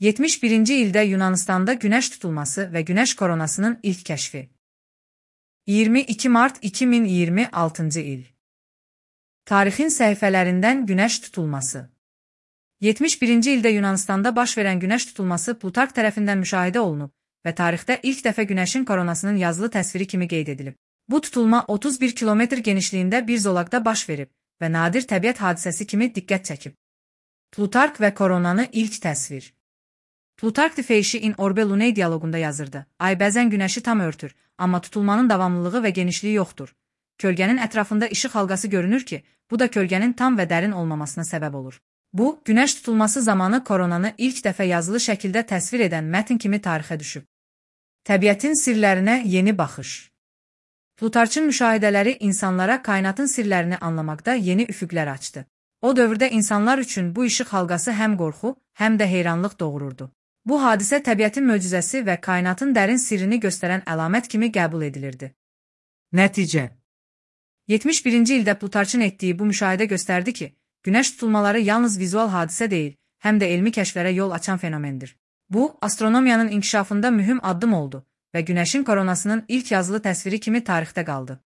71-ci ildə Yunanistanda günəş tutulması və günəş koronasının ilk kəşfi. 22 mart 2026-cı il. Tarixin səhifələrindən günəş tutulması. 71-ci ildə Yunanistanda baş verən günəş tutulması Plutark tərəfindən müşahidə olunub və tarixdə ilk dəfə günəşin koronasının yazılı təsviri kimi qeyd edilib. Bu tutulma 31 kilometr genişliyində bir zolaqda baş verib və nadir təbiət hadisəsi kimi diqqət çəkib. Plutark və koronanı ilk təsvir. Plutark Feyşi in Orbe Lunae dialoqunda yazırdı. Ay bəzən günəşi tam örtür, amma tutulmanın davamlılığı və genişliyi yoxdur. Kölgənin ətrafında işıq halqası görünür ki, bu da kölgənin tam və dərin olmamasına səbəb olur. Bu, günəş tutulması zamanı koronanı ilk dəfə yazılı şəkildə təsvir edən mətn kimi tarixə düşüb. Təbiətin sirlərinə yeni baxış. Plutarkın müşahidələri insanlara kainatın sirlərini anlamaqda yeni üfüqlər açdı. O dövrdə insanlar üçün bu işıq halqası həm qorxu, həm də heyranlıq doğururdu. Bu hadisə təbiətin möcüzəsi və kainatın dərin sirrini göstərən əlamət kimi qəbul edilirdi. Nəticə. 71-ci ildə Plutarkın etdiyi bu müşahidə göstərdi ki, günəş tutulmaları yalnız vizual hadisə deyil, həm də elmi kəşflərə yol açan fenomendir. Bu, astronomiyanın inkişafında mühüm addım oldu və günəşin koronasının ilk yazılı təsviri kimi tarixdə qaldı.